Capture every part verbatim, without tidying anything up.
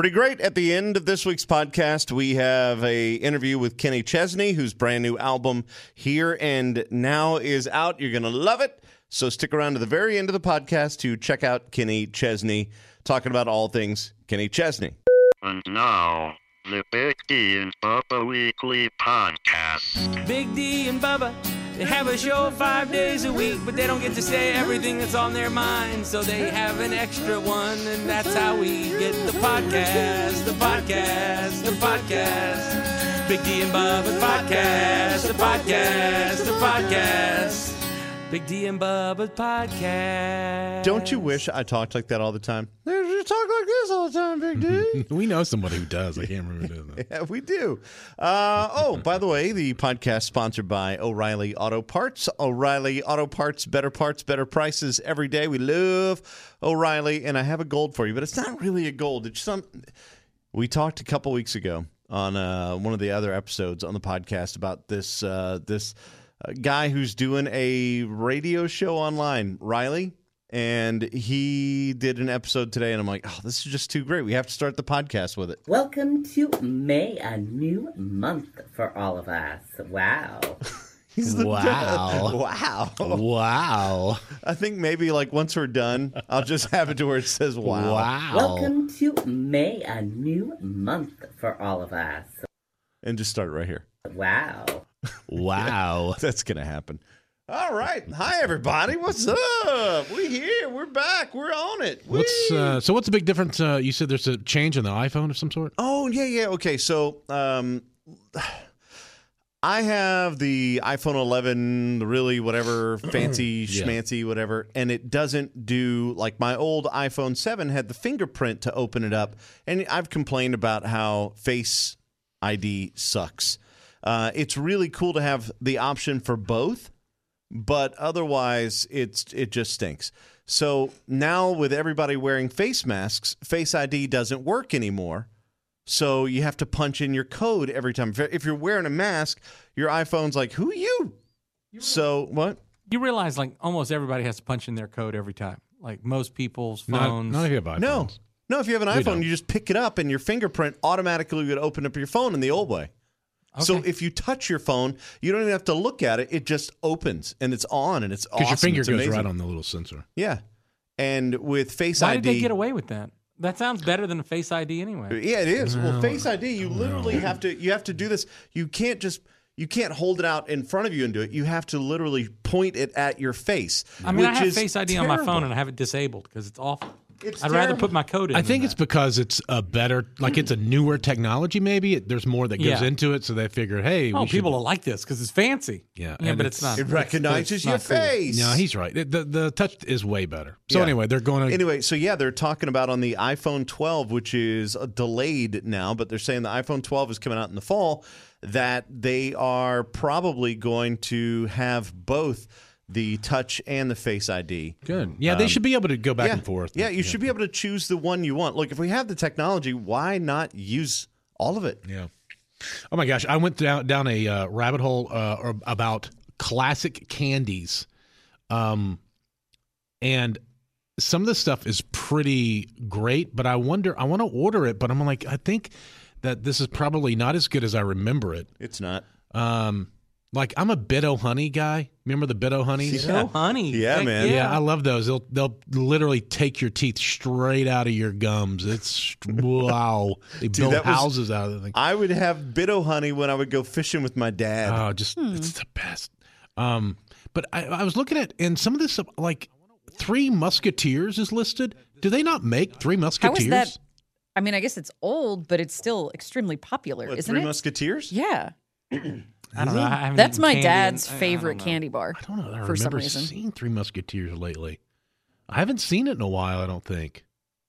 Pretty great. At the end of this week's podcast, we have a interview with Kenny Chesney, whose brand new album Here and Now is out. You're going to love it. So stick around to the very end of the podcast to check out Kenny Chesney, talking about all things Kenny Chesney. And now, the Big D and Bubba Weekly Podcast. Big D and Bubba, they have a show five days a week, but they don't get to say everything that's on their mind, so they have an extra one, and that's how we get the podcast, the podcast, the podcast. Big D and Bubba's podcast, the podcast, the podcast. Big D and Bubba's podcast. Don't you wish I talked like that all the time? You talk like this all the time, Big D. We know somebody who does. I can't remember who does that. Yeah, we do. Uh, oh, by the way, the podcast sponsored by O'Reilly Auto Parts. O'Reilly Auto Parts, better parts, better prices every day. We love O'Reilly, and I have a gold for you, but it's not really a gold. It's some. We talked a couple weeks ago on uh, one of the other episodes on the podcast about this uh, this uh, guy who's doing a radio show online, Riley. And he did an episode today, and I'm like, oh, this is just too great. We have to start the podcast with it. Welcome to May, a new month for all of us. Wow. He's the Wow. Wow. Wow. I think maybe like once we're done, I'll just have it to where it says wow. Wow. Welcome to May, a new month for all of us. And just start right here. Wow. Wow. That's going to happen. All right. Hi, everybody. What's up? We here. We're back. We're on it. What's Whee! uh, so? What's the big difference? Uh, you said there's a change in the iPhone of some sort. Oh, yeah, yeah. Okay, so um, I have the iPhone eleven, the really whatever, fancy, Yeah. schmancy, whatever, and it doesn't do, like my old iPhone seven had the fingerprint to open it up, and I've complained about how Face I D sucks. Uh, it's really cool to have the option for both, but otherwise it's it just stinks. So now with everybody wearing face masks, Face I D doesn't work anymore. So you have to punch in your code every time. If you're wearing a mask, your iPhone's like, who are you? So what? You realize, like, almost everybody has to punch in their code every time. Like, most people's Not, phones. not if you have iPhones. No. No, if you have an We iPhone, don't. you just pick it up and your fingerprint automatically would open up your phone in the old way. Okay. So if you touch your phone, you don't even have to look at it. It just opens and it's on and it's awesome. Because your finger It's goes amazing. right on the little sensor. Yeah. And with Face Why I D. did they get away with that? That sounds better than a Face I D anyway. Yeah, it is. Well, Face I D, you literally have to you have to do this. You can't just you can't hold it out in front of you and do it. You have to literally point it at your face. I mean, I which have is Face I D on my terrible. phone and I have it disabled because it's awful. It's I'd rather terrible. put my code in. I than think it's that. because it's a better, like it's a newer technology. Maybe it, there's more that goes Yeah. into it, so they figure, hey, Oh, we should- people will like this because it's fancy. Yeah, yeah, and but it's- it's not. It it's- recognizes it's your not cool. face. No, he's right. It- the the touch is way better. So Yeah. anyway, they're going to Anyway, so yeah, they're talking about on the iPhone twelve, which is uh, delayed now, but they're saying the iPhone twelve is coming out in the fall, that they are probably going to have both the touch and the Face I D. good. Yeah, they should be able to go back yeah. and forth. Yeah, you should be able to choose the one you want. Look, if we have the technology, why not use all of it? Yeah. Oh my gosh, I went down down a uh, rabbit hole uh, or- about classic candies, um, and some of the stuff is pretty great. But I wonder, I want to order it, but I'm like, I think that this is probably not as good as I remember it. It's not. Um, like I'm a Bit-O Honey guy. Remember the Bit-O Honeys? Yeah. Oh, honey. Yeah, Heck man. Yeah, I love those. They'll they'll literally take your teeth straight out of your gums. It's wow. They build that was- houses out of the thing. I would have Bit-O Honey when I would go fishing with my dad. Oh, just it's the best. Um, but I, I was looking at and some of this like Three Musketeers is listed. Do they not make Three How Musketeers? is that? I mean, I guess it's old, but it's still extremely popular, What, isn't Three it? Musketeers? Yeah. I don't know. I haven't That's eaten my candy dad's in- I- I favorite don't know. candy bar. I don't know. I for some remember reason. seeing Three Musketeers lately. I haven't seen it in a while. I don't think.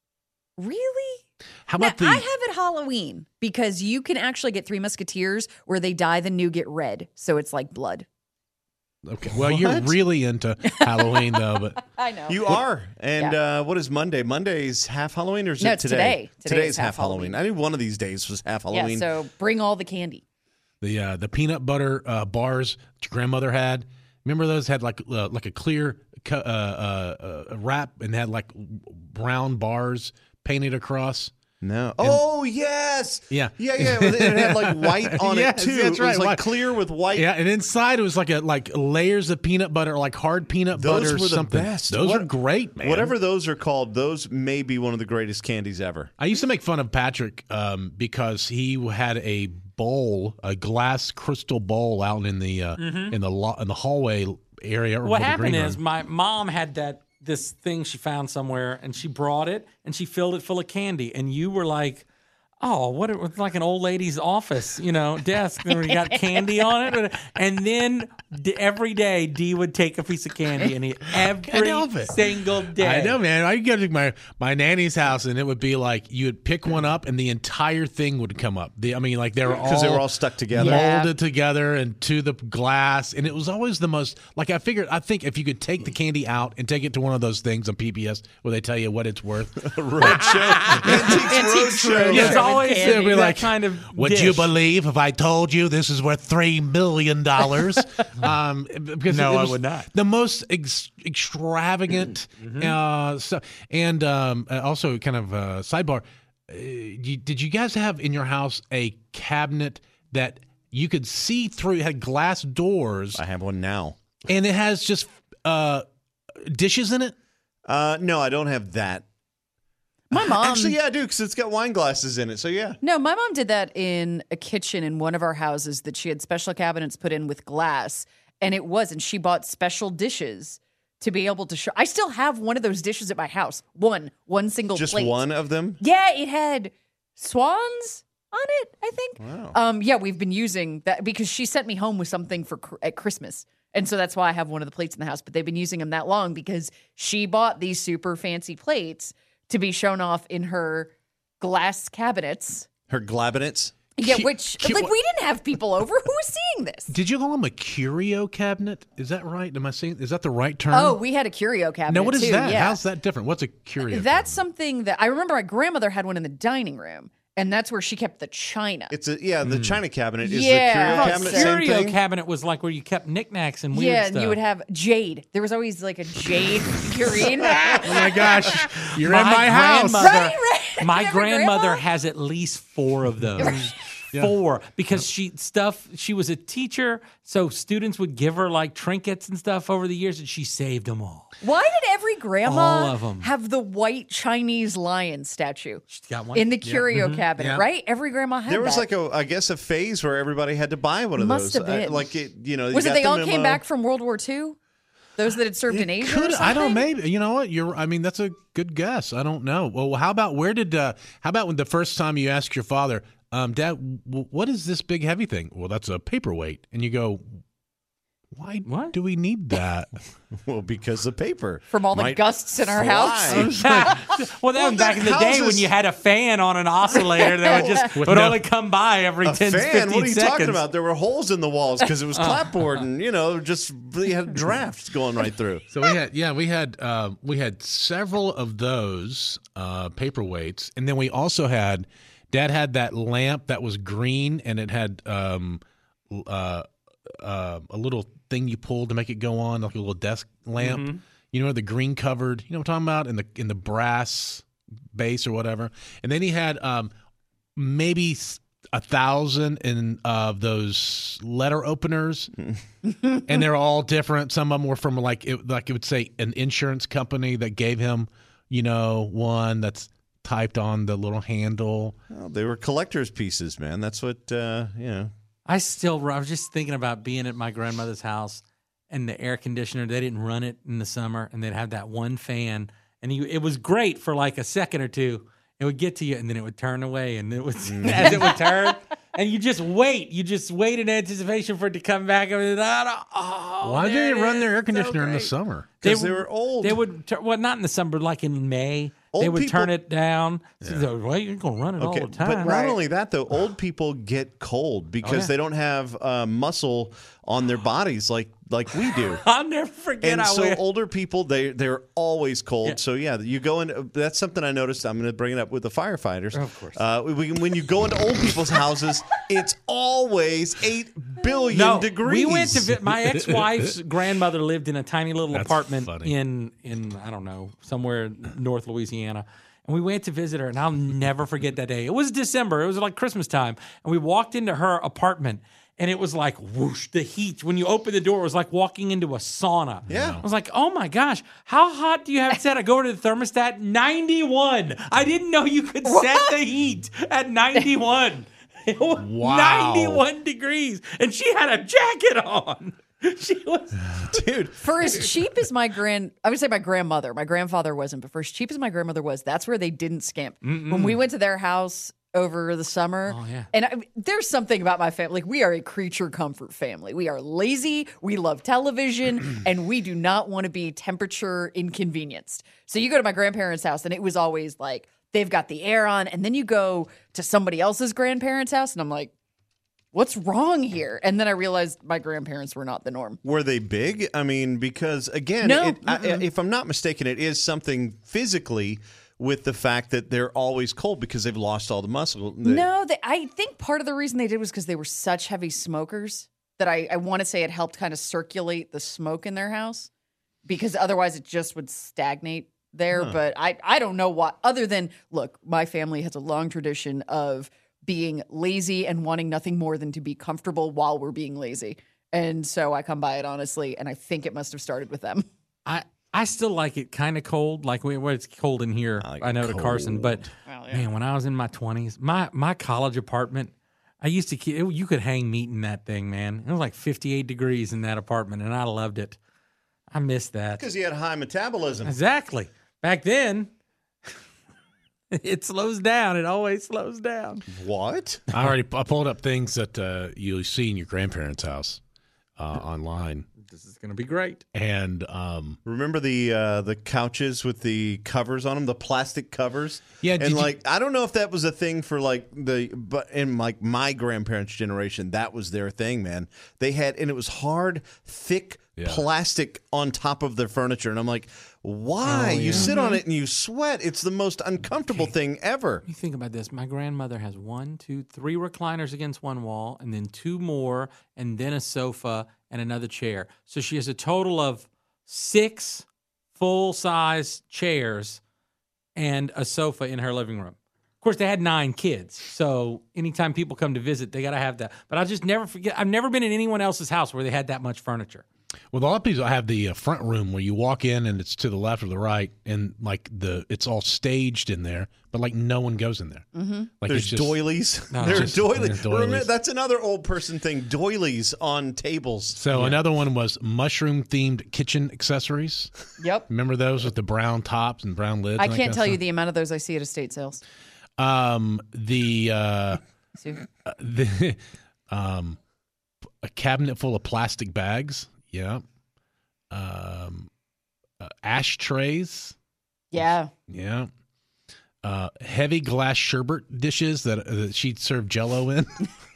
Really? How Now, about the? I have it Halloween because you can actually get Three Musketeers where they dye the nougat red, so it's like blood. Okay, well, you're What? really into Halloween though, but I know. You are. And Yeah. uh, what is Monday? Monday's half Halloween or is No, it it's today? today. Today Today's is half half Halloween. Halloween. I knew one of these days was half yeah, Halloween. so bring all the candy. the uh, the peanut butter uh, bars that your grandmother had. Remember those had like uh, like a clear cu- uh, uh, uh, wrap and had like brown bars painted across. No. Oh yes. Yeah. Yeah, yeah. It had like white on Yes, it too. that's It right, was like white. clear with white. Yeah, and inside it was like a like layers of peanut butter, like hard peanut Those butter or were the something. best. Those What- are great, man. Whatever those are called, those may be one of the greatest candies ever. I used to make fun of Patrick um, because he had a bowl, a glass crystal bowl, out in the uh, in the lo- in the hallway area. Or What the happened green is room. my mom had that this thing she found somewhere, and she brought it and she filled it full of candy, and you were like, "Oh, what? It was like an old lady's office, you know, desk where you got candy on it." And then d- every day, Dee would take a piece of candy and eat every help it. single day. I know, man. I could go to my my nanny's house, and it would be like you would pick one up, and the entire thing would come up. The, I mean, like they were all Because they were all stuck together. Yeah. molded together and to the glass, and it was always the most. Like I figured, I think if you could take the candy out and take it to one of those things on P B S where they tell you what it's worth, Roadshow. Antiques Roadshow. It's always candy. it'd be like kind of would dish. you believe if I told you this is worth three million dollars? um, because No, it I was would not. The most ex- extravagant uh, stuff, and um, uh, also kind of uh, sidebar. Uh, you, did you guys have in your house a cabinet that you could see through? It had glass doors, I have one now. and it has just uh, dishes in it. Uh, no, I don't have that. My mom. Actually, yeah, I do, because it's got wine glasses in it. So, yeah. No, my mom did that in a kitchen in one of our houses that she had special cabinets put in with glass, and it was, and she bought special dishes to be able to show. I still have one of those dishes at my house. One, one single Just plate. one of them? Yeah, it had swans on it, I think. Wow. Um, yeah, we've been using that because she sent me home with something for cr- at Christmas. And so that's why I have one of the plates in the house, but they've been using them that long because she bought these super fancy plates to be shown off in her glass cabinets. Her glabinets? Yeah, Cu- which cu- like we didn't have people over. Who was seeing this? Did you call them a curio cabinet? Is that right? Am I saying? Is that the right term? Oh, we had a curio cabinet. no. What is too, that? Yeah. How's that different? What's a curio? That's something that I remember my grandmother had one in the dining room, and that's where she kept the china. It's a yeah. The china cabinet is Yeah. the curio Oh, cabinet. Same Curio thing. cabinet was like where you kept knickknacks and weird Yeah, stuff. and you would have jade. There was always like a jade figurine. Oh my gosh, you're in My my house. grandmother- Right, right. My Every grandmother grandma? has at least four of those. Four, because she stuff. She was a teacher, so students would give her like trinkets and stuff over the years, and she saved them all. Why did every grandma All of 'em. have the white Chinese lion statue She's got one in the curio cabinet? Yeah. Right, every grandma had. There was that. like a, I guess, a phase where everybody had to buy one of Must those. have been. Uh, like it, you know, you Was it got they the all memo. came back from World War Two? Those that had served in Asia. or Could I don't something? maybe you know what you're I mean that's a good guess. I don't know. Well, how about where did uh, how about when the first time you ask your father, um, Dad, w- what is this big heavy thing? Well, that's a paperweight, and you go, why What? do we need that? Well, because the paper From all the might gusts in our fly. house. Well, that Well, was back in the that day when houses- you had a fan on an oscillator that would just With would no- only come by every A ten, fan? fifteen What are you seconds. talking about? There were holes in the walls because it was clapboard, and you know, just really had drafts going right through. So we had yeah we had uh, we had several of those uh, paperweights, and then we also had Dad had that lamp that was green, and it had um, uh, uh, a little thing you pulled to make it go on, like a little desk lamp. Mm-hmm. You know, the green covered. You know what I'm talking about? In the in the brass base or whatever. And then he had um, maybe a thousand in of those letter openers, and they're all different. Some of them were from like it, like it would say an insurance company that gave him, you know, one that's typed on the little handle. Well, they were collector's pieces, man. That's what uh, you know. I still, I was just thinking about being at my grandmother's house and the air conditioner, they didn't run it in the summer, and they'd have that one fan, and you, it was great for like a second or two. It would get to you, and then it would turn away, and it was as it would turn, and you just wait. You just wait in anticipation for it to come back. And oh, Why there did they it run their is. air conditioner So in the great. summer? Because they were old. They would, tur- well, not in the summer, like in May. Old they would people- turn it down. So they're, well, you're going to run it Okay, all the time. but not Right. only that though, old people get cold because Oh, yeah. they don't have uh, muscle on their bodies like like we do. I'll never forget. And I so went- older people, they they're always cold. Yeah. So yeah, you go in. That's something I noticed. I'm going to bring it up with the firefighters. Of course. Uh, we, when you go into old people's houses, it's always eight billion no, degrees. we went to vi- my ex-wife's grandmother lived in a tiny little That's apartment funny. in in I don't know somewhere in North Louisiana, And we went to visit her, and I'll never forget that day. It was December. It was like Christmas time. And we walked into her apartment, and it was like whoosh, the heat. When you opened the door, it was like walking into a sauna. Yeah. I was like, oh my gosh, how hot do you have it set? I go to the thermostat, ninety-one. I didn't know you could set the heat at ninety-one. It was Wow. ninety-one degrees, and she had a jacket on. She was, Dude, For as cheap as my grand, I would say my grandmother, my grandfather wasn't, but for as cheap as my grandmother was, that's where they didn't scamp. When we went to their house over the summer, Oh, yeah. and I, there's something about my family. Like, we are a creature comfort family. We are lazy, we love television, and we do not want to be temperature inconvenienced. So you go to my grandparents' house, and it was always like they've got the air on, and then you go to somebody else's grandparents' house, and I'm like, what's wrong here? And then I realized my grandparents were not the norm. were they big? I mean, because again, No. it, I, if I'm not mistaken, it is something physically with the fact that they're always cold because they've lost all the muscle. They- No, they, I think part of the reason they did was because they were such heavy smokers that I, I want to say it helped kind of circulate the smoke in their house, because otherwise it just would stagnate there. But I, I don't know what, other than, look, my family has a long tradition of being lazy and wanting nothing more than to be comfortable while we're being lazy. And so I come by it honestly, and I think it must have started with them. I I still like it kind of cold, like when when it's cold in here. I like I, know it to Carson, but Well, yeah. man, when I was in my twenties, my my college apartment, I used to keep, it, you could hang meat in that thing, man. It was like fifty-eight degrees in that apartment, and I loved it. I miss that. Because he had high metabolism. Exactly. Back then, it slows down. It always slows down. What? I already I pulled up things that uh, you'll see in your grandparents' house uh, online, This is going to be great. and um, Remember the uh, the couches with the covers on them, the plastic covers? Yeah, did and you- like I don't know if that was a thing for like the but in like my grandparents' generation, that was their thing, man. They had and it was hard, thick Yeah. plastic on top of their furniture, and I'm like, why? Oh, You yeah. sit on it and you sweat. It's the most uncomfortable thing ever. You think about this. My grandmother has one, two, three recliners against one wall, and then two more, and then a sofa and another chair. So she has a total of six full-size chairs and a sofa in her living room. Of course, they had nine kids, so anytime people come to visit, they got to have that. But I'll just never forget. I've never been in anyone else's house where they had that much furniture. well, a lot of people have the uh, front room where you walk in and it's to the left or the right, and like the it's all staged in there, but like no one goes in there. Mm-hmm. Like There's it's just, doilies. No, there are just- doilies. there's doilies. Remember, that's another old person thing. Doilies on tables. So another one was mushroom themed kitchen accessories. Yep. Remember those with the brown tops and brown lids? I and that can't kind tell of you stuff? the amount of those I see at estate sales. Um, the uh, So, the um, a cabinet full of plastic bags. Yeah. Um, uh, ashtrays. yeah. Yeah. Uh, heavy glass sherbet dishes that, uh, that she'd serve Jello in.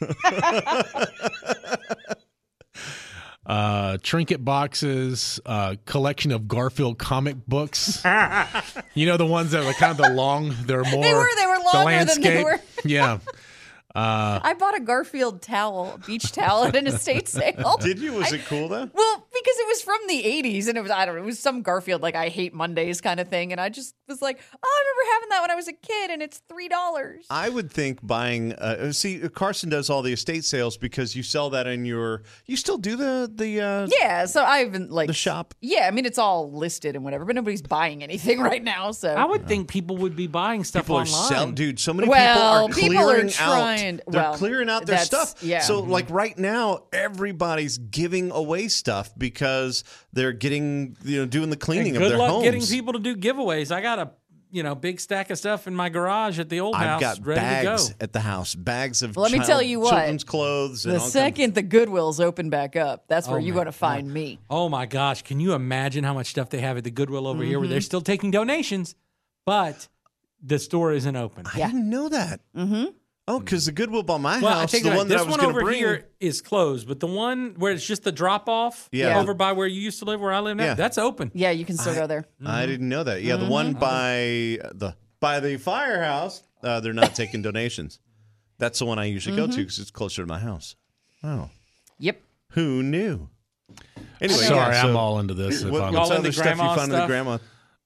uh, trinket boxes. Uh, collection of Garfield comic books. You know the ones that are kind of the long. They're more. They were- they were the longer than they landscape. were. Yeah. Uh, I bought a Garfield towel, beach towel at an estate sale. Did you? Was it cool though? Well, because it was from the eighties and it was, I don't know, it was some Garfield, like, I hate Mondays kind of thing. And I just was like, oh, I remember having that when I was a kid and it's three dollars. I would think buying. Uh, see, Carson does all the estate sales because you sell that in your. You still do the the. Uh, Yeah, so I haven't, like. The shop? Yeah, I mean, it's all listed and whatever, but nobody's buying anything right now, so. I would think people would be buying stuff People are online. selling, dude. So many Well, people are people are clearing trying- out. They're well, clearing out their that's- stuff. yeah. So, Mhm. like right now, everybody's giving away stuff because they're getting, you know, doing the cleaning And good of their luck homes. getting people to do giveaways. I got a you know big stack of stuff in my garage at the old I've house got ready bags to go. at the house, bags of. Let me child- tell you what. children's clothes. And the all kinds- second the Goodwills open back up, that's where Oh, you're my going to find me. Oh my gosh, can you imagine how much stuff they have at the Goodwill over here Mm-hmm. where they're still taking donations, but the store isn't open. I didn't know that. Mm-hmm. Oh, because the Goodwill by my Well, I house, take the that back. one that this I was one going to over bring. here is closed, but the one where it's just the drop off Yeah. over by where you used to live, where I live now, Yeah. that's open. Yeah, you can still go there. I didn't know that. Yeah, the Mm-hmm. one by the by the firehouse, uh, they're not taking donations. That's the one I usually go Mm-hmm. to because it's closer to my house. Oh, Yep. who knew? Anyway, sorry, yeah, so I'm all into this. If What, I'm- what's Y'all other into stuff you grandma find in the stuff? grandma?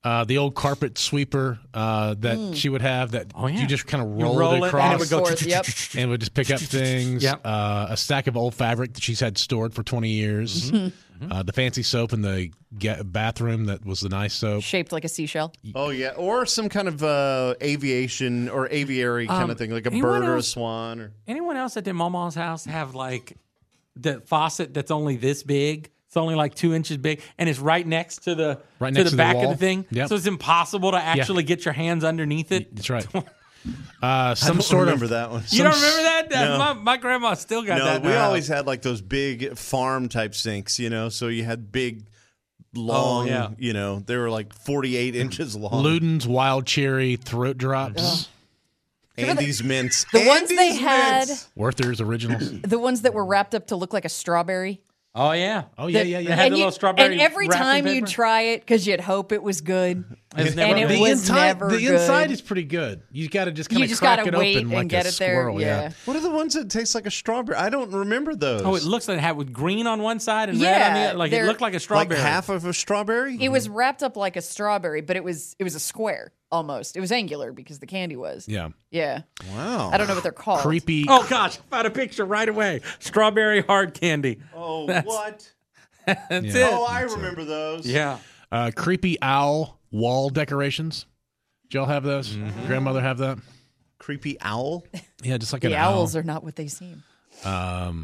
Uh, the old carpet sweeper uh, that she would have that Oh, yeah. you just kind of You roll, roll it it, across and it would go Forth, yep. and would just pick up things. Yep. Uh, a stack of old fabric that she's had stored for twenty years. Mm-hmm. Uh, the fancy soap in the get bathroom that was the nice soap. Shaped like a seashell. Oh yeah, or some kind of uh, aviation or aviary kind Um, of thing, like a anyone bird or a else- swan. Or Anyone else at their mama's house have like the faucet that's only this big? It's only like two inches big, and it's right next to the Right to next the to the back wall. of the thing. Yep. So it's impossible to actually get your hands underneath it. That's right. Uh, I some don't sort remember of that one. You don't remember that? No. My, my grandma still got No, that. in we her always house. had like those big farm type sinks, you know. So you had big, long, Oh, yeah. you know, they were like forty-eight inches long. Luden's wild cherry throat drops. Andy's mints. The ones they Andy's had, mints. Werther's originals. the ones that were wrapped up to look like a strawberry. Oh yeah. Oh yeah, That- yeah, They yeah. had and the you- little strawberry And every wrapping time paper? you'd try it because you'd hope it was good. It was And never it good. the was inside, never the good. inside is pretty good. You got to just kind You of just crack gotta it wait open and like get a it there. squirrel. Yeah. What are the ones that taste like a strawberry? I don't remember those. Oh, it looks like it had with green on one side and red on the Yeah, other. Like it they're- looked like a like strawberry. half of a strawberry. It was wrapped up like a strawberry, but it was it was a square almost. It was angular because the candy was. Yeah. Yeah. Wow. I don't know what they're called. Creepy. Oh gosh, I found a picture right away. Strawberry hard candy. Oh, That's- what? That's Yeah. it. Oh, I remember those. Yeah. Uh, creepy owl wall decorations. Did y'all have those? Mm-hmm. Grandmother have that? Creepy owl. Yeah, just like The an owls owl. are not what they seem. Um,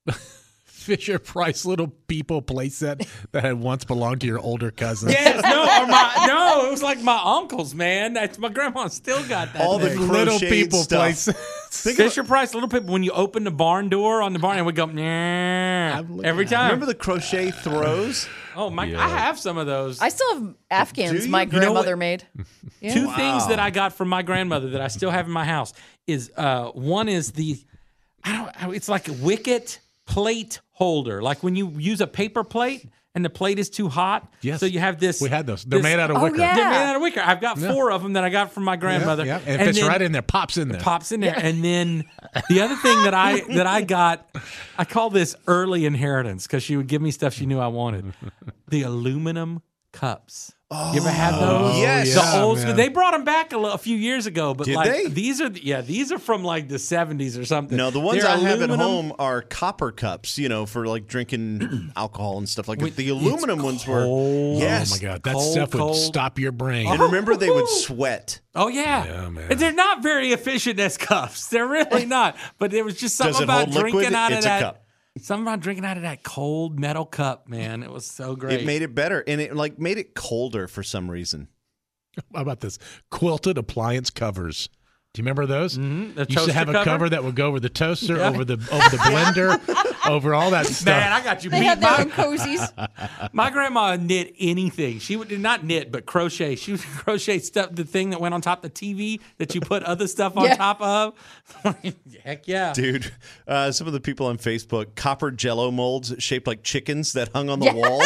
Fisher Price little people playset that had once belonged to your older cousin. Yes, no, or my, no, it was like my uncle's, man. That's my grandma still got that. All the thing. Little crocheted people stuff. playsets. Think about- Fisher Price little people. When you open the barn door on the barn, and we go nah, looking every at it. time. Remember the crochet throws? oh my, I have some of those. I still have Afghans Do my you? You know grandmother what? made. Yeah. Two things that I got from my grandmother that I still have in my house is uh, one is the I don't it's like a wicket plate holder, like when you use a paper plate and the plate is too hot. Yes. So you have this. We had those. They're this- made out of Oh, wicker. yeah. They're made out of wicker. I've got four of them that I got from my grandmother. Yeah, and it fits then right in there, pops in there. Pops in there, and then the other thing that I that I got, I call this early inheritance because she would give me stuff she knew I wanted. The aluminum cups. You ever had those? yes. The Yeah, old man. school. They brought them back a, li- a few years ago, but Did like they? these are yeah these are from like the seventies or something. No, the ones They're I have at aluminum. home are copper cups, you know, for like drinking alcohol and stuff like that. Wait, The aluminum it's ones were. cold. Yes. Oh my God, that Cold, stuff would cold. stop your brain. And remember, they would sweat. Oh yeah, Yeah, man. And they're not very efficient as cups. They're really not. But there was just Does something it about hold liquid? drinking out It's of a that. cup. Something about drinking out of that cold metal cup, man. It was so great. It made it better, and it like made it colder for some reason. How about this? Quilted appliance covers. Do you remember those? Mhm, the You used to toaster have a cover? cover that would go over the toaster, Yeah. over the over the blender, over all that stuff. Man, I got you They beat. had their My, own cozies. my grandma knit anything. She would not knit, but crochet. She would crochet stuff, the thing that went on top of the T V that you put other stuff on Yeah. top of. Heck yeah. Dude, uh, some of the people on Facebook, copper jello molds shaped like chickens that hung on the Yes. wall.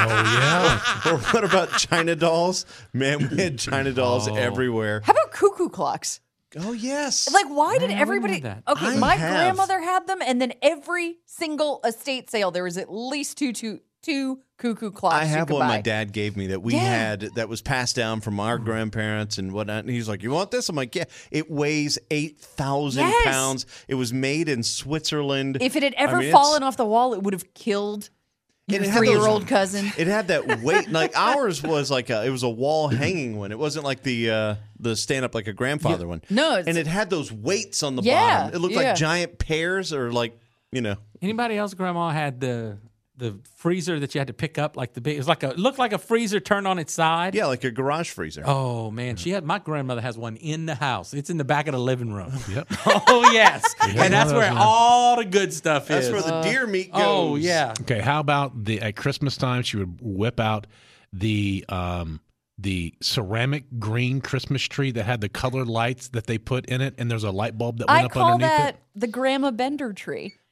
Oh yeah. Or what about China dolls? Man, we had China dolls Oh. everywhere. How about cuckoo clocks? Oh, yes. Like, why did Man, I wouldn't everybody? have that. Okay, I my have. grandmother had them, and then every single estate sale, there was at least two, two, two cuckoo clocks. I you have could one buy. my dad gave me that we Yeah. had that was passed down from our grandparents and whatnot. And he's like, "You want this?" I'm like, "Yeah." It weighs eight thousand Yes. pounds. It was made in Switzerland. If it had I ever mean, it's- fallen off the wall, it would have killed your And it had those- three-year-old cousin. It had that weight. Like ours was like a, it was a wall hanging one. It wasn't like the uh, the stand up like a grandfather one. No, it's- and it had those weights on the Yeah, bottom. It looked yeah. like giant pears or like you know. Anybody else grandma had the the freezer that you had to pick up like the big it was like a it looked like a freezer turned on its side. Yeah, like a garage freezer. Oh man, she had my grandmother has one in the house. It's in the back of the living room. Yep. Oh yes. And that's one of where those, man. all the good stuff That's is. where the deer meat goes. Oh yeah. Okay, how about the at Christmas time she would whip out the um the ceramic green Christmas tree that had the colored lights that they put in it, and there's a light bulb that went I up call underneath that it. the Grandma Bender tree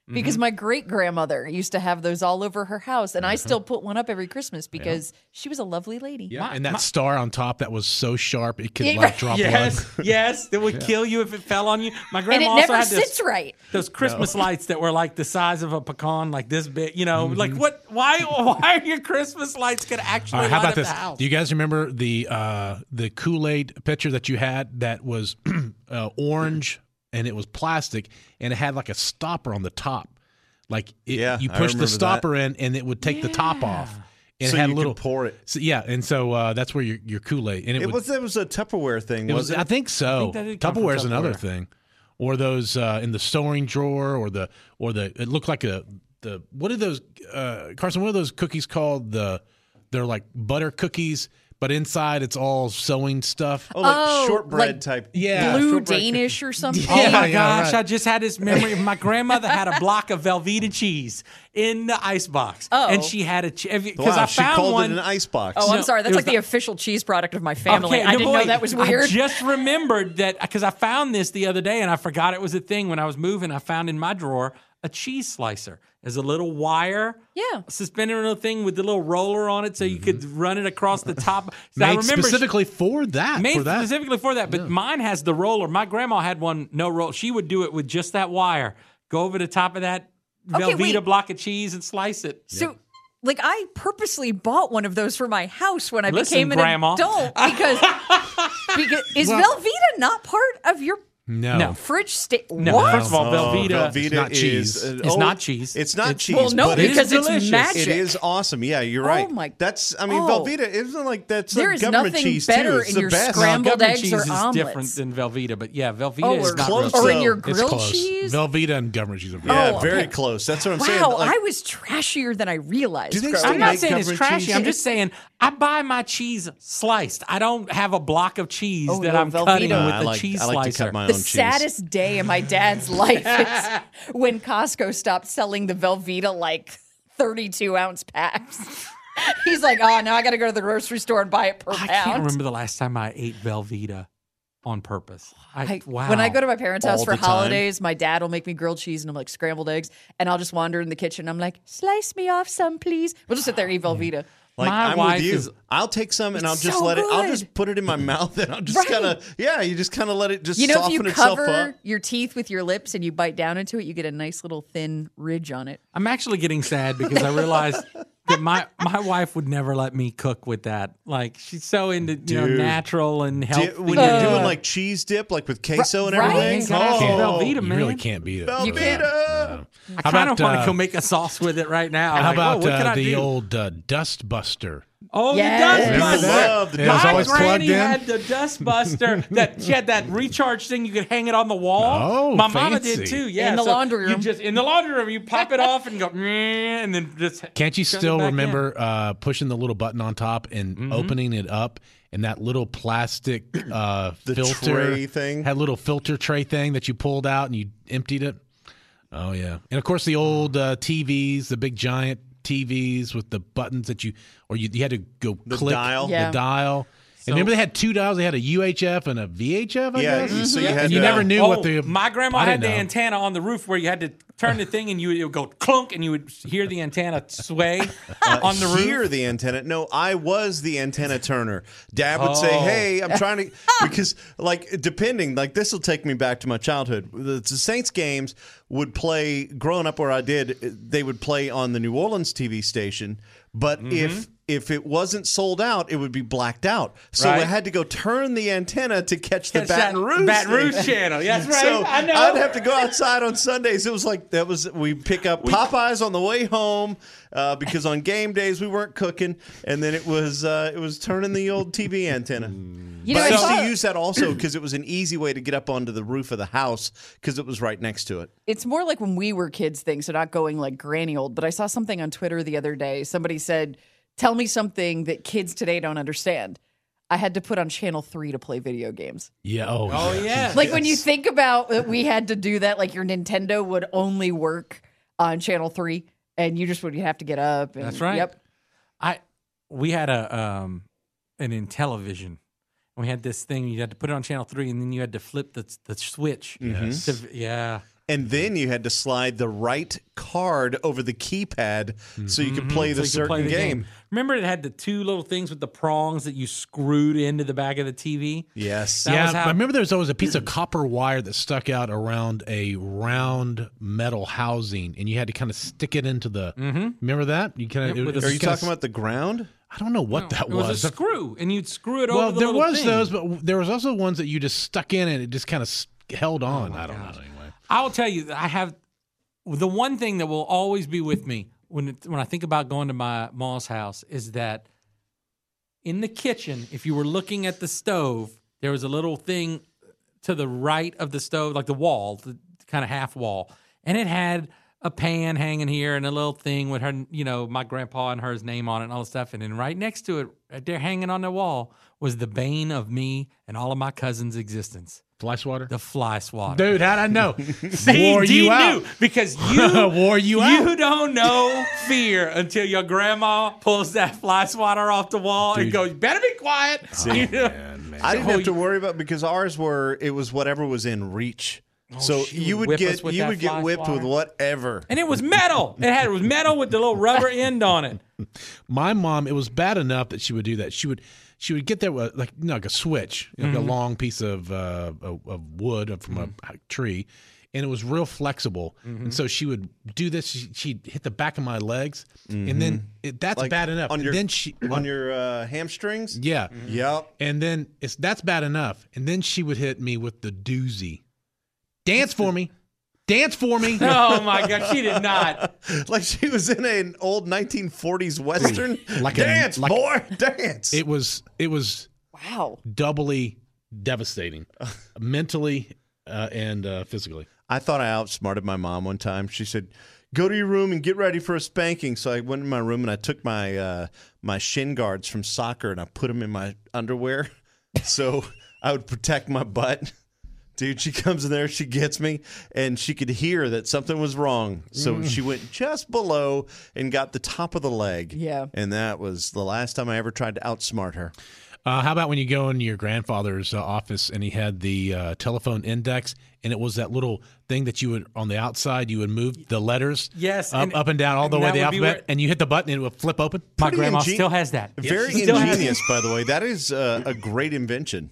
because my great grandmother used to have those all over her house, and I still put one up every Christmas because she was a lovely lady. Yeah, My- and that my- star on top that was so sharp it could Yeah, like drop Yes, blood. yes, that would kill you if it fell on you. My And grandma it also never had this, sits right. those Christmas lights that were like the size of a pecan, like this big. You know, like Mm-hmm. what? Why? Why are your Christmas lights gonna actually All right, how light about up this? the house? Do you guys remember the uh, the Kool-Aid pitcher that you had that was uh, orange and it was plastic and it had like a stopper on the top? Like it, Yeah, you I push the remember stopper in and it would take the top off. And So it had you a could little pour it. So, yeah, and so uh, that's where your your Kool-Aid and it, It would, was it was a Tupperware thing, it was was, it? I think so. think that did come from Tupperware's another Tupperware. thing, or those uh, in the sewing drawer, or the or the it looked like a the what are those uh, Carson? What are those cookies called? The they're like butter cookies, but inside it's all sewing stuff. Oh, like Oh, shortbread like type. Yeah, Blue shortbread Danish or something. Oh Yeah, my yeah, gosh! right. I just had this memory. My grandmother had a block of Velveeta cheese in the ice box, Oh. and she had a because Wow, I she found called one. it an ice box. Oh, I'm No, sorry. it That's was like the, the- official cheese product of my family. Okay, I no, didn't boy, know that was weird. I just remembered that because I found this the other day and I forgot it was a thing when I was moving. I found in my drawer a cheese slicer. There's a little wire, Yeah. suspended little thing with the little roller on it, so you could run it across the top. So I Made remember she- specifically for that. Made for that. specifically for that, but mine has the roller. My grandma had one, no roll. She would do it with just that wire. Go over the top of that Okay, Velveeta wait. block of cheese and slice it. So, like, I purposely bought one of those for my house when I Listen, became an Grandma. adult because, because is Well- Velveeta not part of your no. No. fridge sta- No, What? first of all, Oh, Velveeta. Velveeta It's not is, cheese. uh, It's oh, not cheese. It's not It's- cheese. Well, no, but it because is it's delicious. magic. It is awesome. Yeah, you're Oh right. my- That's. I mean, Oh. Velveeta isn't like that's There like is government nothing cheese better too. It's in the your best. scrambled Government eggs cheese or is omelets. different than Velveeta, but yeah, Velveeta Oh, is or, not close real. to- or So, in your It's grilled close. cheese. Velveeta and government cheese are very Yeah, Oh, very okay. close. That's what I'm Wow, saying. Like, I was trashier than I realized. Do they growing still I'm up. not make saying it's government trashy. cheese? I'm just saying I buy my cheese sliced. I don't have a block of cheese Oh, that no, I'm Velveeta. cutting Uh, with I the like, cheese I like slicer. to cut my The own cheese. saddest day in my dad's life is when Costco stopped selling the Velveeta like thirty-two ounce packs. He's like, oh, now I got to go to the grocery store and buy it per I pound. can't remember the last time I ate Velveeta on purpose. I, I- wow. When I go to my parents' house All for the time? holidays, my dad will make me grilled cheese and I'm like scrambled eggs, and I'll just wander in the kitchen. I'm like, slice me off some, please. We'll just sit there and eat Velveeta. Like, My I'm wife with you. is- I'll take some and I'll It's just so let it. I'll good. just put it in my mouth and I'll just Right. kind of yeah. You just kind of let it just You know, if soften you itself cover up. your teeth with your lips and you bite down into it, you get a nice little thin ridge on it. I'm actually getting sad because I realized that my my wife would never let me cook with that. Like she's so into you know Dude. natural and healthy. Dip, when you're Uh, doing like cheese dip, like with queso and right? everything. Gotta have some Oh, Velveeta, You man. really can't beat it. You can't- Velveeta. I How kind of about, want to uh, go make a sauce with it right now. How Like, about oh, what can uh, I the do? old uh, Dust Buster? Oh, Yes. the dust Remember buster. that? Love the It was My always plugged granny in? had the dust buster. That she had that recharge thing. You could hang it on the wall. Oh, my mama fancy. did too. Yeah, In the so laundry You room. just in the laundry room. You pop it off and go, "Meh," and then just Can't you shove it still back in. remember uh, pushing the little button on top and Mm-hmm. opening it up, and that little plastic uh, The filter tray thing? had a little filter tray thing that you pulled out and you emptied it? Oh yeah, and of course the old uh, T Vs, the big giant T Vs with the buttons that you or you, you had to go The click dial? the Yeah. dial. And remember they had two dials. They had a U H F and a V H F. I Yeah, guess? so you had and you to- never knew Oh, what the. my grandma I had didn't the know. antenna on the roof where you had to turn the thing and you would, it would go clunk and you would hear the antenna sway on the roof. Hear the antenna. No, I was the antenna turner. Dad would say, Oh. "Hey, I'm trying to," because like depending, like this will take me back to my childhood. The, the Saints games would play. Growing up where I did, they would play on the New Orleans T V station. But Mm-hmm. if if it wasn't sold out, it would be blacked out. So I Right. had to go turn the antenna to catch the Catch Baton that Rouge Baton Rouge thing. channel. That's right. So I know. I'd have to go outside on Sundays. It was like that was we pick up Popeyes on the way home uh, because on game days we weren't cooking, and then it was uh, it was turning the old T V antenna. You But know, I I used saw- to use that also because it was an easy way to get up onto the roof of the house because it was right next to it. it's more like when we were kids thing, so not going like granny old. But I saw something on Twitter the other day. Somebody said, tell me something that kids today don't understand. I had to put on channel three to play video games. Yeah. Oh. Oh yeah. Like when you think about that, we had to do that. Like your Nintendo would only work on channel three, and you just would have to get up. And, That's right. Yep. I we had a um an Intellivision. We had this thing you had to put it on channel three, and then you had to flip the the switch. Mm-hmm. To- yeah. And then you had to slide the right card over the keypad so you could play the So you could certain play the game. Remember, it had the two little things with the prongs that you screwed into the back of the T V. Yes. That yeah, was how- I remember there was always a piece of copper wire that stuck out around a round metal housing, and you had to kind of stick it into the. Remember that? You kind of. Yep, with a- Are you talking about the ground? I don't know what that It was, was. a screw, and you'd screw it well, over the there little was thing. those, but there was also ones that you just stuck in and it just kind of held on. I don't know. Anyway, I will tell you, that I have the one thing that will always be with me when it, when I think about going to my mom's house is that in the kitchen, if you were looking at the stove, there was a little thing to the right of the stove, like the wall, the kind of half wall, and it had a pan hanging here and a little thing with her, you know, my grandpa and her's name on it and all the stuff. And then right next to it, right there hanging on the wall, was the bane of me and all of my cousins' existence. fly swatter. The fly swatter. Dude, how'd I know? See, Wore Dee you out. knew, because you Wore you you out. don't know fear until your grandma pulls that fly swatter off the wall and Dude. goes, "Better be quiet." You know? I didn't Oh, have to you- worry about because ours were it was whatever was in reach. so she you would would whip us get with you that would get fly whipped swatter. with whatever. And it was metal. It had it was metal with the little rubber end on it. My mom, it was bad enough that she would do that. She would she would get there with like you know, like a switch, like a long piece of uh, of, of wood from a tree, and it was real flexible. And so she would do this. She, she'd hit the back of my legs, and then it, that's Like bad enough. on And your then she on your uh, hamstrings. yeah, Yep. and then it's that's bad enough. And then she would hit me with the doozy. Dance for me, dance for me. Oh my God, she did not. Like she was in an old nineteen forties western. Like a- dance, like- boy, dance. It was it was Wow. doubly devastating, mentally uh, and uh, physically. I thought I outsmarted my mom one time. She said, "Go to your room and get ready for a spanking." So I went in my room and I took my uh, my shin guards from soccer and I put them in my underwear, so I would protect my butt. Dude, she comes in there, she gets me, and she could hear that something was wrong. So she went just below and got the top of the leg. Yeah. And that was the last time I ever tried to outsmart her. Uh, how about when you go into your grandfather's uh, office and he had the uh, telephone index and it was that little thing that you would on the outside you would move the letters Yes, up, and- up and down all the and way that the would be alphabet where- and you hit the button and it would flip open. My Pretty grandma ingen- still has that. Very She still has it. ingenious, by the way. That is uh, a great invention.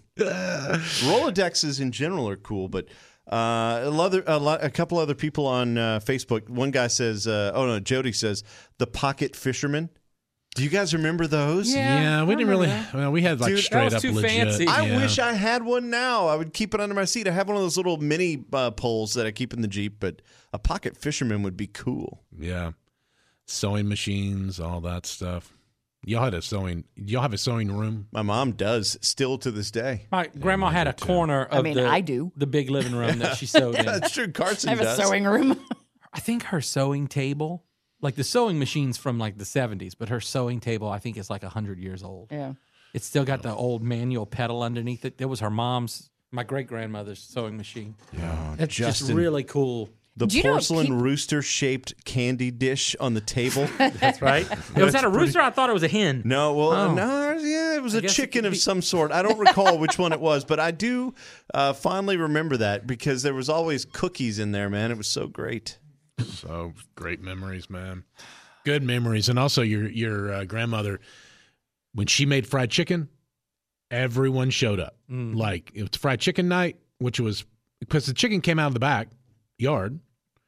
Rolodexes in general are cool, but uh, a, other, a, lot, a couple other people on uh, Facebook. One guy says, uh, "Oh no," Jody says, "The pocket fisherman." Do you guys remember those? Yeah. Yeah, we I didn't remember really. that. Well, we had like Dude, that straight was up too legit. fancy. I yeah. wish I had one now. I would keep it under my seat. I have one of those little mini uh, poles that I keep in the Jeep, but a pocket fisherman would be cool. Yeah, sewing machines, all that stuff. Y'all had a sewing. Y'all have a sewing room. My mom does still to this day. My grandma had a corner of I mean, the, I do. the big living room that she sewed in. That's true. Carson I have does. a sewing room. I think her sewing table, like the sewing machine's from like the seventies, but her sewing table, I think, is like one hundred years old. Yeah. It's still got the old manual pedal underneath it. That was her mom's, my great grandmother's sewing machine. Yeah, It's just Justin. really cool. The Do you know, porcelain keep- rooster-shaped candy dish on the table. That's right. was that a rooster? I thought it was a hen. No, well, Oh. no, yeah, it was I a guess it chicken could of be- some sort. I don't recall which one it was, but I do uh, fondly remember that because there was always cookies in there, man. It was so great. So great memories, man. Good memories, and also your your uh, grandmother when she made fried chicken, everyone showed up. Mm. Like it was fried chicken night, which was because the chicken came out of the back yard,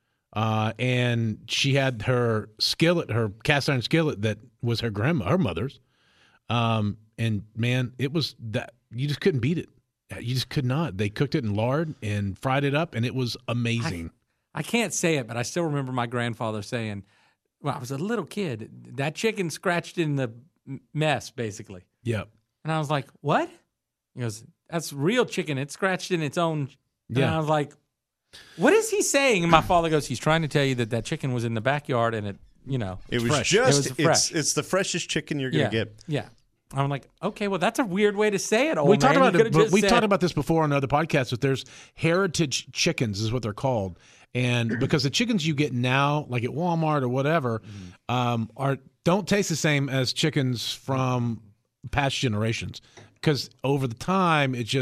uh, and she had her skillet, her cast iron skillet that was her grandma, her mother's. Um, and man, it was that you just couldn't beat it. You just could not. They cooked it in lard and fried it up, and it was amazing. I can't say it, but I still remember my grandfather saying, when I was a little kid, that chicken scratched in the m- mess, basically. Yep. And I was like, what? He goes, that's real chicken. It scratched in its own. And Yeah. I was like, what is he saying? And my father goes, he's trying to tell you that that chicken was in the backyard and it, you know. It was fresh. just, It was it's, fresh. it's the freshest chicken you're going Yeah. to get. Yeah. I'm like, okay, well, that's a weird way to say it, old we man. talked You about could've it, but just we said- talked about this before on other podcasts. That there's heritage chickens is what they're called, and because the chickens you get now, like at Walmart or whatever, um, are don't taste the same as chickens from past generations. Because over the time, it just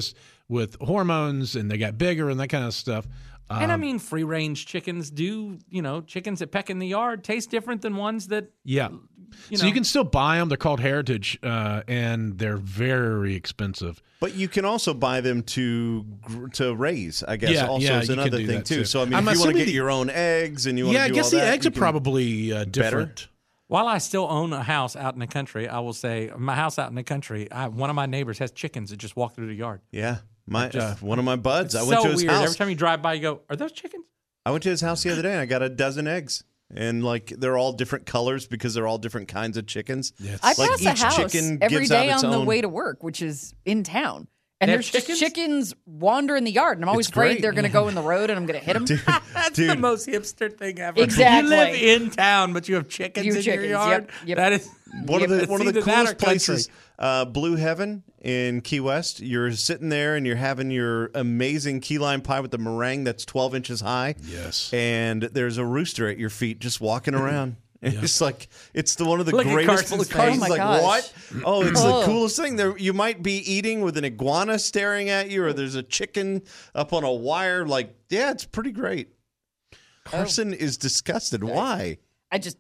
with hormones, and they got bigger and that kind of stuff. Um, And I mean, free range chickens do, you know, chickens that peck in the yard taste different than ones that, yeah. you so know. you can still buy them. They're called heritage, uh, and they're very expensive. But you can also buy them to gr- to raise, I guess. Yeah, also yeah, is you can another do thing that, too. too. So I mean, I'm if you want to assuming get the- your own eggs and you want Yeah, to I do guess all the that, eggs you are can- probably uh, different. While I still own a house out in the country, I will say my house out in the country, I, one of my neighbors has chickens that just walk through the yard. Yeah, my Just- one of my buds. I It's went so to his weird. house. Every time you drive by, you go, are those chickens? I went to his house the other day and I got a dozen eggs. And like they're all different colors because they're all different kinds of chickens. Yeah, I Like pass each a house chicken every gives out day its on the own- way to work, which is in town. And They have there's just chickens? chickens wander in the yard, and I'm always It's afraid great. they're going to go in the road and I'm going to hit them. That's Dude. the most hipster thing ever. Exactly. You live in town, but you have chickens You in chickens, your yard. yep, yep. That is One of the it's one of the either that or coolest country. places, uh, Blue Heaven in Key West. You're sitting there and you're having your amazing key lime pie with the meringue that's twelve inches high. Yes. And there's a rooster at your feet just walking around. It's like it's the one of the Look at greatest. Carson's Carson's face. Oh my like, gosh. what? Oh, it's Oh. the coolest thing. There, you might be eating with an iguana staring at you, or there's a chicken up on a wire. Like, yeah, it's pretty great. Carson is disgusted. Why? I just,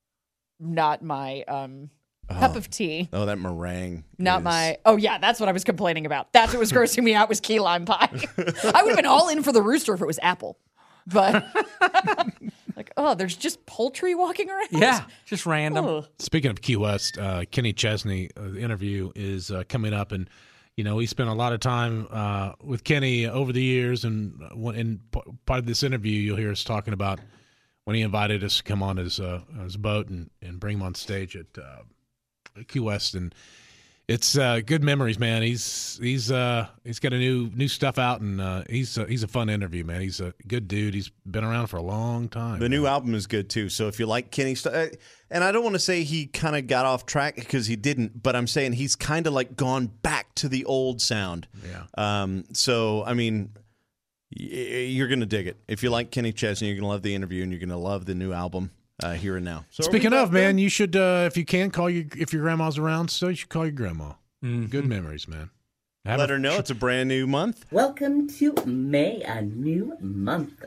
not my um, cup of tea. Oh, that meringue. Not is- my. Oh yeah, that's what I was complaining about. That's what was grossing me out was key lime pie. I would have been all in for the rooster if it was apple, but like, oh, there's just poultry walking around. Yeah, just random. Ugh. Speaking of Key West, uh, Kenny Chesney, uh, the interview is uh, coming up, and you know he spent a lot of time uh, with Kenny over the years, and uh, when- in p- part of this interview, you'll hear us talking about when he invited us to come on his uh, his boat and, and bring him on stage at uh, Key West, and it's uh, good memories, man. He's he's uh, he's got a new new stuff out, and uh, he's uh, he's a fun interview, man. He's a good dude. He's been around for a long time. The new album is good too. So if you like Kenny stuff, and I don't want to say he kind of got off track because he didn't, but I'm saying he's kind of like gone back to the old sound. Yeah. Um. So I mean, y- you're gonna dig it if you like Kenny Chesney. You're gonna love the interview, and you're gonna love the new album uh, here and now. So are we Speaking about of, man, done? you should, uh, if you can, call your, if your grandma's around, so you should call your grandma. Mhm. Good memories, man. Have let a- her know it's a brand new month. Welcome to May, a new month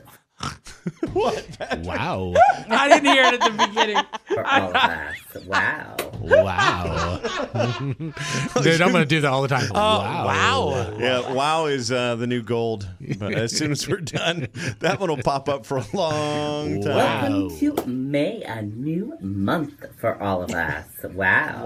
Wow. I didn't hear it at the beginning. for all of us. Wow. Wow. Dude, I'm going to do that all the time. wow. wow. Yeah, wow is uh, the new gold. But as soon as we're done, that one will pop up for a long time. Wow. Welcome to May, a new month for all of us. Wow.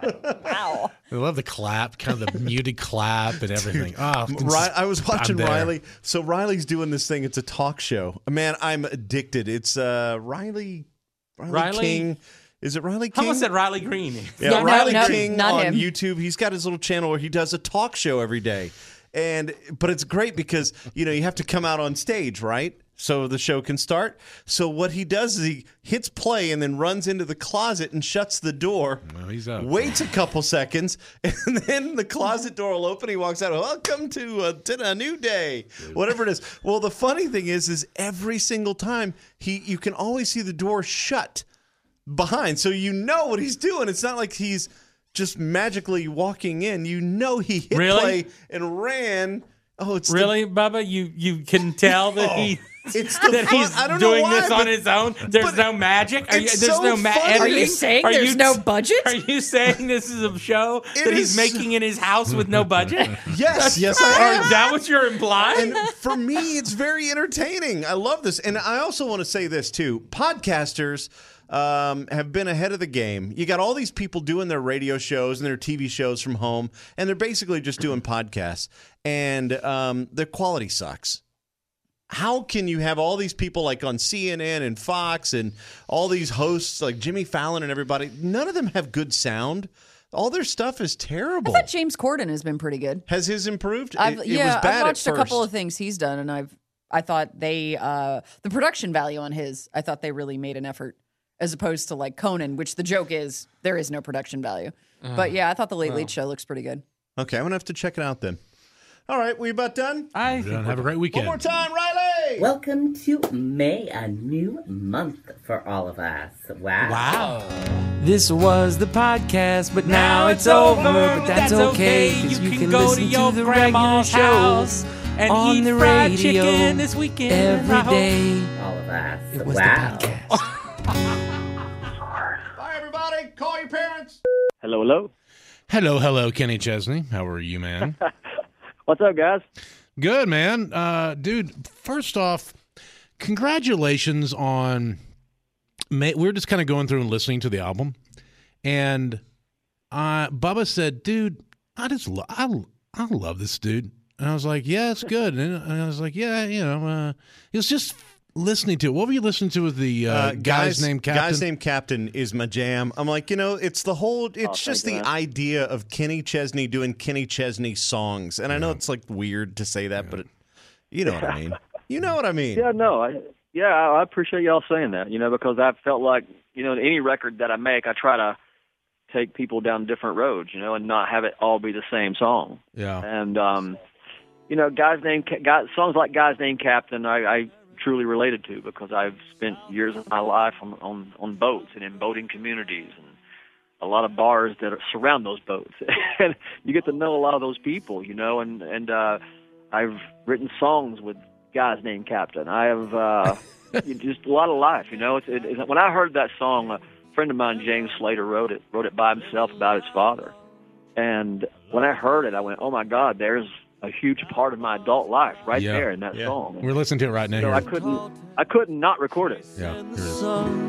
Wow. I love the clap, kind of the muted clap and everything. Oh, Ri- I was watching there. Riley. So Riley's doing this thing. It's a talk show. Man, I'm addicted. It's uh, Riley, Riley, Riley? King. Is it Riley I King? almost said Riley Green. Yeah, Yeah, no, Riley no, King not on him. YouTube. He's got his little channel where he does a talk show every day. And but it's great because, you know, you have to come out on stage, right? So the show can start. So what he does is he hits play and then runs into the closet and shuts the door. Well, he's up. Waits a couple seconds, and then the closet door will open. He walks out. Welcome to a, to a new day, whatever it is. Well, the funny thing is, is every single time he, you can always see the door shut behind, so you know what he's doing. It's not like he's just magically walking in. You know he hit Really? play and ran. Oh, it's the- Really, Bubba? You you can tell that he it's the that fun- he's I don't know doing why, this but- on his own. There's but no magic. Are you, it's there's so no ma- funny. editing? Are you saying Are there's you- no budget? Are you saying this is a show It that he's is- making in his house with no budget? Yes, yes, I am. Is that what you're implying? And for me, it's very entertaining. I love this. And I also want to say this, too. Podcasters um, have been ahead of the game. You got all these people doing their radio shows and their T V shows from home, and they're basically just doing podcasts. And um, their quality sucks. How can you have all these people like on C N N and Fox and all these hosts like Jimmy Fallon and everybody? None of them have good sound. All their stuff is terrible. I thought James Corden has been pretty good. Has his improved? I've, it, it yeah, was bad I've watched at a couple first. of things he's done, and I've I thought they uh, the production value on his. I thought they really made an effort, as opposed to like Conan, which the joke is there is no production value. But yeah, I thought the Late Late Show looks pretty good. Okay, I'm gonna have to check it out then. All right, we about done? I Done. think Have a great weekend. One more time, Riley. Welcome to May, a new month for all of us. Wow. Wow. This was the podcast, but now it's over. But that's okay, because you can go to your grandma's house and on eat the fried radio chicken this weekend. every I hope. day. All of us. It was wow. the podcast. Bye, everybody. Call your parents. Hello, hello. Hello, hello, Kenny Chesney. How are you, man? What's up, guys? Good, man. Uh, dude, first off, congratulations on. May, we were just kind of going through and listening to the album, and uh, Bubba said, "Dude, I just lo- I I love this dude." And I was like, "Yeah, it's good." And I was like, "Yeah, you know." Uh, it was just listening to it. What were you listening to with the uh, Uh, guys, guys named Captain? Guys named Captain is my jam. I'm like, you know, it's the whole. It's Oh, just thank the you, man. idea of Kenny Chesney doing Kenny Chesney songs, and I know it's like weird to say that, but it, you know what I mean. You know what I mean. Yeah, no, I yeah, I I appreciate y'all saying that. You know, because I felt like you know, any record that I make, I try to take people down different roads, you know, and not have it all be the same song. Yeah. And um, you know, guys named Ca- guys, songs like Guys Named Captain, I, I truly related to because I've spent years of my life on, on on boats and in boating communities and a lot of bars that are, surround those boats, and you get to know a lot of those people, you know, and and uh, I've written songs with guys named Captain. I have uh, just a lot of life, you know. It's, it, it, when I heard that song, a friend of mine, James Slater, wrote it wrote it by himself about his father, and when I heard it, I went, "Oh my God, there's a huge part of my adult life right Yeah. there in that Yeah. song." We're listening to it right now. So here. I couldn't, I couldn't not record it. Yeah, here it is.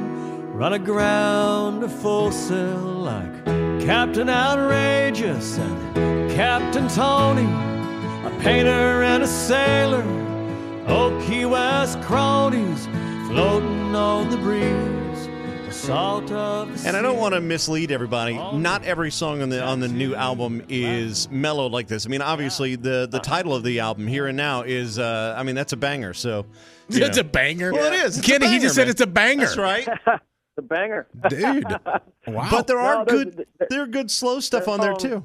Run aground a full sail like Captain Outrageous and Captain Tony, a painter and a sailor, old Key West cronies floating on the breeze, the salt of the And I don't sea. want to mislead everybody. Not every song on the on the new album is mellowed like this. I mean, obviously the the title of the album, Here and Now, is uh, I mean that's a banger. So you It's know. a banger. Well, it is. It's a Kenny, he banger, just said man. it's a banger. That's right. The banger. Dude. Wow. But there are No, there's- good there are good slow stuff on there too.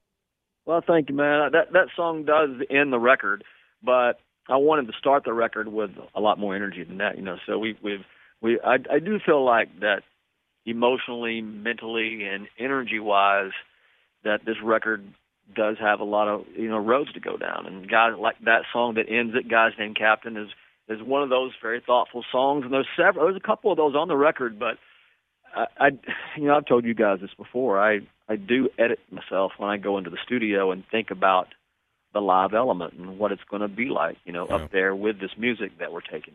Well, thank you, man. That that song does end the record, but I wanted to start the record with a lot more energy than that, you know. So we we've we I, I do feel like that emotionally, mentally, and energy wise, that this record does have a lot of you know roads to go down. And guys like that song that ends it, Guys Named Captain, is is one of those very thoughtful songs. And there's several, there's a couple of those on the record, but I, I you know I've told you guys this before. I I do edit myself when I go into the studio and think about the live element and what it's going to be like, you know, Yeah. up there with this music that we're taking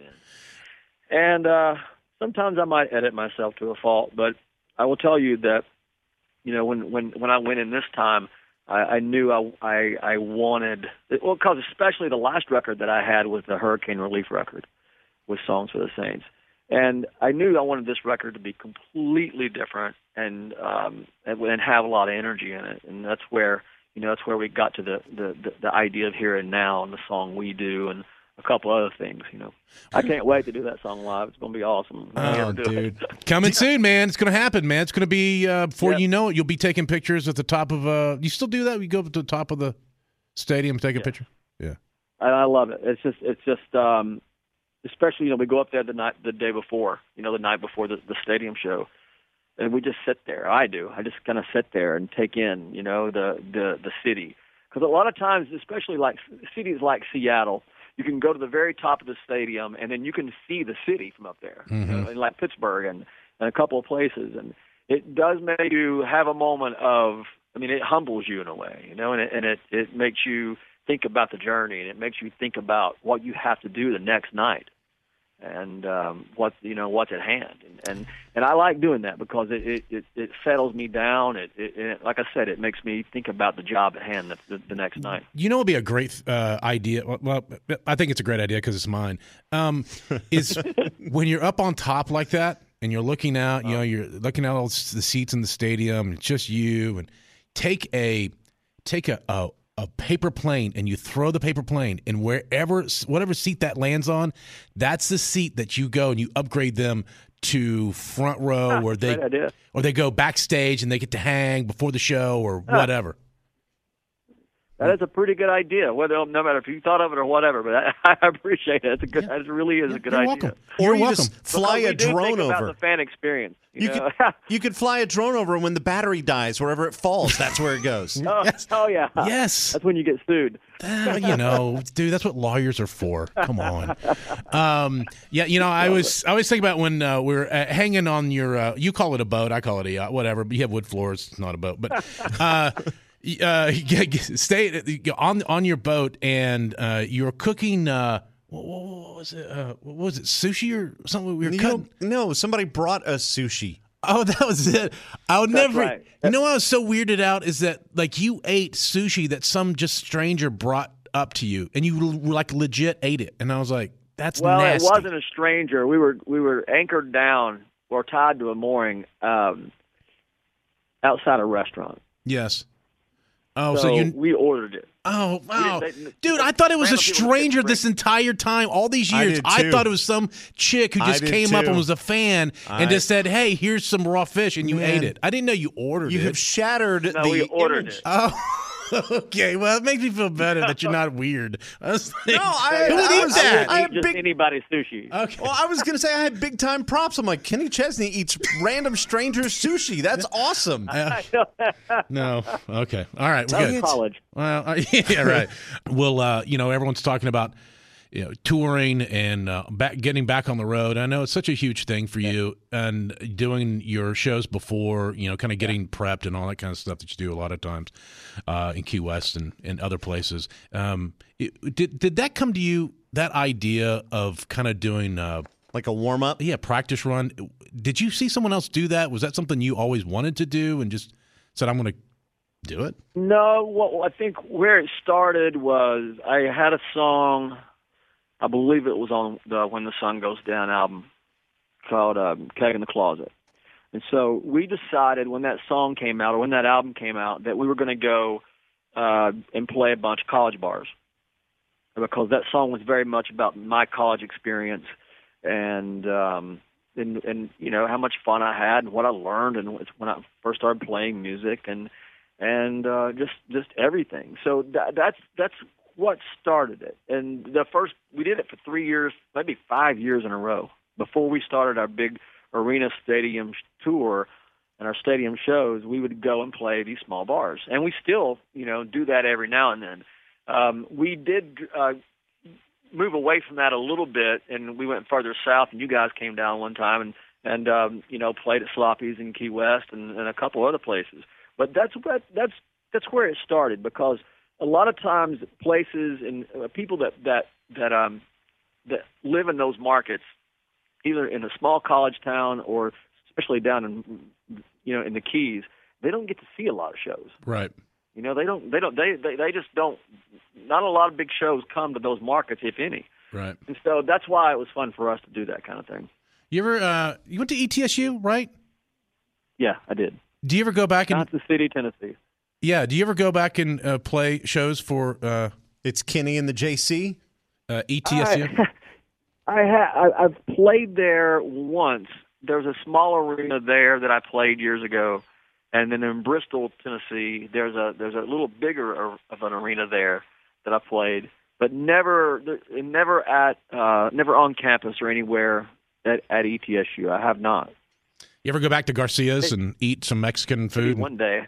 in. And uh, sometimes I might edit myself to a fault, but I will tell you that, you know, when when, when I went in this time, I, I knew I, I I wanted, well, because especially the last record that I had was the Hurricane Relief record with Songs for the Saints. And I knew I wanted this record to be completely different and um, and, and have a lot of energy in it. And that's where, you know, that's where we got to the, the, the, the idea of Here and Now and the song We Do and a couple other things, you know. I can't wait to do that song live. It's going to be awesome. I Oh, gotta do dude. it. Coming soon, man. It's going to happen, man. It's going to be, uh, before Yep. you know it, you'll be taking pictures at the top of, uh, you still do that? You go up to the top of the stadium, take a Yeah. picture? Yeah. I, I love it. It's just, it's just, um, especially, you know, we go up there the night, the day before, you know, the night before the, the stadium show, and we just sit there. I do. I just kind of sit there and take in, you know, the the the city, because a lot of times, especially like cities like Seattle, you can go to the very top of the stadium and then you can see the city from up there, you know, and like Pittsburgh and, and a couple of places, and it does make you have a moment of, I mean, it humbles you in a way, you know, and it and it, it makes you think about the journey, and it makes you think about what you have to do the next night, and um, what you know what's at hand, and and, and I like doing that because it it, it, it settles me down. It, it, it like I said, it makes me think about the job at hand the, the, the next night. You know, it'd be a great uh, idea. Well, I think it's a great idea because it's mine. Um, is when you're up on top like that and you're looking out, you know, you're looking at all the seats in the stadium, it's just you, and take a take a, a a paper plane and you throw the paper plane, and wherever whatever seat that lands on, that's the seat that you go and you upgrade them to front row, Ah, or they great idea. or they go backstage and they get to hang before the show or whatever. That is a pretty good idea. Whether no matter if you thought of it or whatever, but I, I appreciate it. It's a good. Yeah. It really is a good You're idea. welcome. Or You're you welcome. just fly Because a we do drone think about over. the fan experience. You, You know? could you could fly a drone over, and when the battery dies, wherever it falls, that's where it goes. oh, oh yeah. Yes. That's when you get sued. Uh, you know, dude, that's what lawyers are for. Come on. Um, yeah, you know, I was I always think about when uh, we're uh, hanging on your. Uh, you call it a boat, I call it a yacht, whatever. But you have wood floors, it's not a boat. But uh, uh, stay on on your boat, and uh, you're cooking. Uh, what, what was it? Uh, what was it? Sushi or something? We were You cutting. know, no, somebody brought us sushi. Oh, that was it. I would That's never. right. You know, what I was so weirded out is that like you ate sushi that some just stranger brought up to you, and you like legit ate it, and I was like, "That's Well, nasty." it wasn't a stranger. We were we were anchored down or tied to a mooring um, outside a restaurant. Yes. Oh, so so, you. we ordered it. Oh, wow, they- they- dude! I thought it was a random people stranger just this entire time, all these I years. did I, too. thought it was some chick who I just did came up too. and was a fan I- and just said, "Hey, here's some raw fish," and you Man. ate it. I didn't know you ordered You it. have shattered No, the we ordered image. it. Oh, okay. Well, it makes me feel better that you're not weird. I was like, No, I- who would I eat was- that? I I had just big- anybody's sushi. Okay. Well, I was gonna say I had big time props. I'm like, Kenny Chesney eats random strangers sushi. That's awesome. Uh, no. Okay. All right. We're That was good. college. Well, uh, yeah, right. Well, uh, you know, everyone's talking about you know touring and uh, back, getting back on the road. I know it's such a huge thing for you, and doing your shows before, you know, kind of getting prepped and all that kind of stuff that you do a lot of times uh, in Key West and, and other places. Um, it, did did that come to you? That idea of kind of doing. Uh, Like a warm up. Yeah, practice run. Did you see someone else do that? Was that something you always wanted to do and just said, I'm going to do it? No, well, I think where it started was I had a song, I believe it was on the When the Sun Goes Down album, called um, Keg in the Closet. And so we decided when that song came out, or when that album came out, that we were going to go uh, and play a bunch of college bars. Because that song was very much about my college experience and, um, and, and you know, how much fun I had and what I learned and when I first started playing music and, and uh, just just everything. So that, that's that's what started it. And the first we did it for three years, maybe five years in a row before we started our big arena stadium tour and our stadium shows. We would go and play these small bars, and we still you know do that every now and then. Um, we did uh, move away from that a little bit, and we went further south. And you guys came down one time and and um, you know played at Sloppy's in Key West and, and a couple other places. But that's what that's that's where it started, because a lot of times places and uh, people that that that um that live in those markets, either in a small college town or especially down in you know in the Keys, they don't get to see a lot of shows. Right. You know, they don't they don't they they, they just don't. Not a lot of big shows come to those markets, if any. Right. And so that's why it was fun for us to do that kind of thing. You ever uh, you went to E T S U, right? Yeah, I did. Do you ever go back and Johnson City, Tennessee. yeah? Do you ever go back and uh, play shows for uh, It's Kenny and the J C. uh, E T S U? I, I ha- I, I've played there once. There's a small arena there that I played years ago, and then in Bristol, Tennessee, there's a there's a little bigger of an arena there that I played, but never never at uh, never on campus or anywhere at, at E T S U. I have not. You ever go back to Garcia's and eat some Mexican food? One day.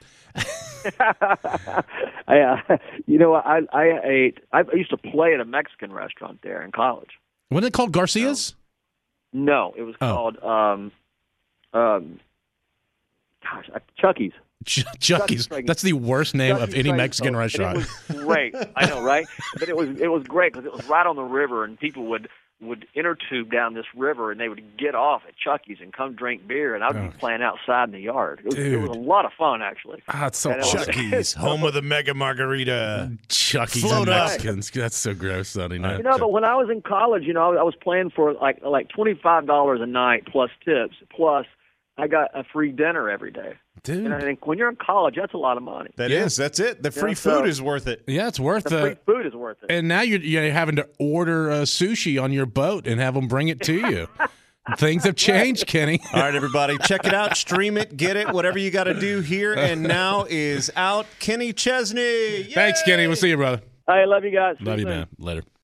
I, uh, you know, I I ate. I used to play at a Mexican restaurant there in college. Wasn't it called Garcia's? No, it was Oh. called um, um, gosh, uh, Chucky's. Ch- Chucky's. Chucky's. That's the worst name of Chucky's any Fried Mexican Toast. And restaurant. It was great. I know, right? But it was it was great because it was right on the river, and people would would inner tube down this river, and they would get off at Chucky's and come drink beer, and I'd Oh. be playing outside in the yard. It was, it was a Dude. lot of fun, actually. Ah, it's so And it was- awesome. Chucky's, home of the Mega Margarita. Chucky's Float and up. Mexicans. That's so gross, Sonny. No. You know, but when I was in college, you know, I was playing for like like twenty five dollars a night plus tips, plus I got a free dinner every day. Dude. And I think when you're in college, that's a lot of money. That is, Yeah. that's it. The free Yeah, food so- is worth it. Yeah, it's worth The uh, free food is worth it. And now you're, you're having to order uh, sushi on your boat and have them bring it to you. Things have changed, Kenny. All right, everybody, check it out, stream it, get it, whatever you got to do here and now is out. Kenny Chesney. Yay! Thanks, Kenny. We'll see you, brother. I love you guys. See Love you, soon. man. Later.